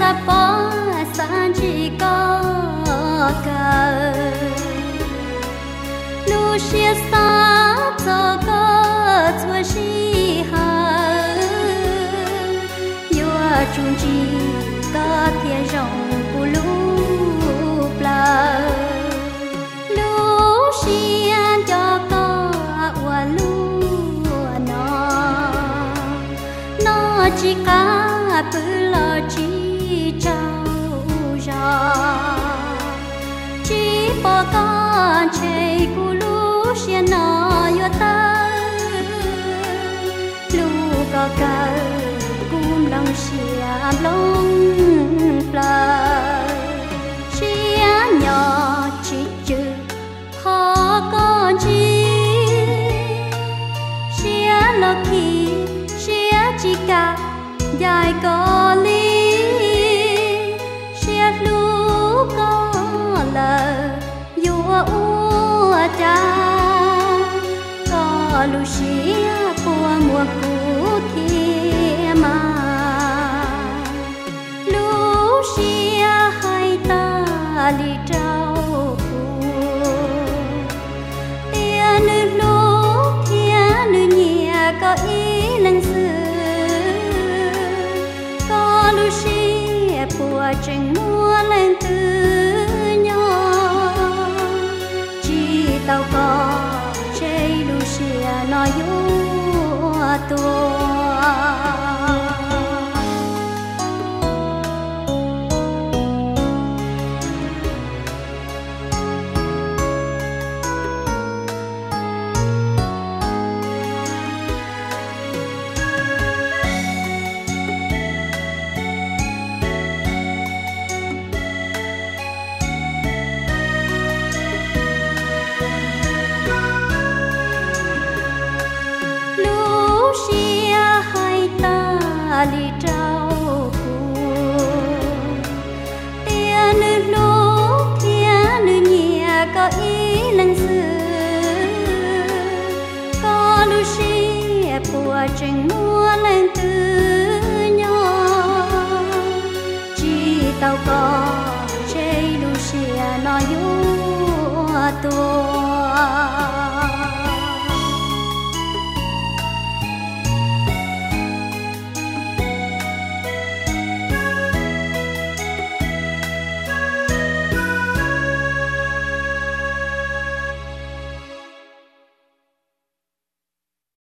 bỏ san chỉ có cờ lu xia sa cho có chua xì hà yêu chung chỉ có thiên rộng của lu bờ lu xia cho có qua lu nó chỉ cả bự lo chỉ trao ra chỉ bỏ con chạy của lũ xe nó yêu ta lũ có cả cũng lòng xe lông plờ xe nhỏ chỉ chữ khó con chi xe lo khi xe chỉ cả dài có lý xe lũ có lờ vua ua cha có lũ xe của mùa cũ kia mà lũ xe hai ta li trao tia nữ lũ tia nữ nhẹ có ý lần xưa lu xia bùa trình mua lên từ nhỏ chỉ tao có chơi lu xia nó yêu tua li trao tia nữ lũ tia nữ nhẹ có ý lần xưa có lu xia bùa trình mua lên từ nhỏ chỉ tao có chơi lu xia nó yêu tua